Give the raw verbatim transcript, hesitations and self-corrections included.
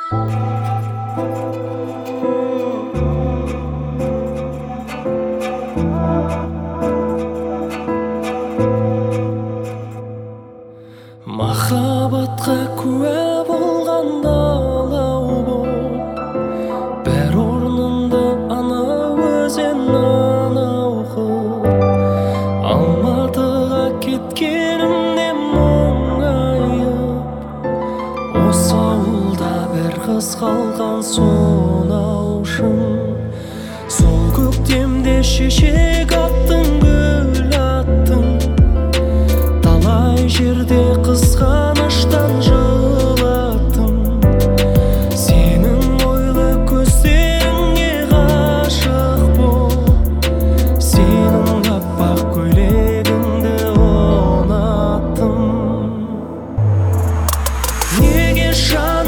Махаббатқа куә болғанда алау бол, бәр орнында анау өзен анау қыл. Алматыға кеткенімде мұңайып, осы ауылда бір қыз қалған сонау шын. Сол көктемде шешек аттың, гүл аттың, талай жерде қызғаныштан жылаттым. Сенің ойлы көздеріңе ғашық болып, сенің аппақ көйлегіңді ұнаттым. Неге